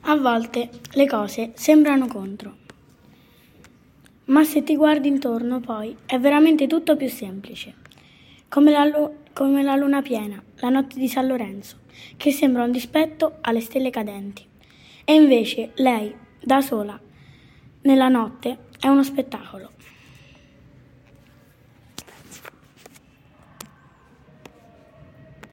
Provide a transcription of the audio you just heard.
A volte le cose sembrano contro, ma se ti guardi intorno poi è veramente tutto più semplice, come la luna piena, la notte di San Lorenzo, che sembra un dispetto alle stelle cadenti. E invece lei, da sola, nella notte, è uno spettacolo.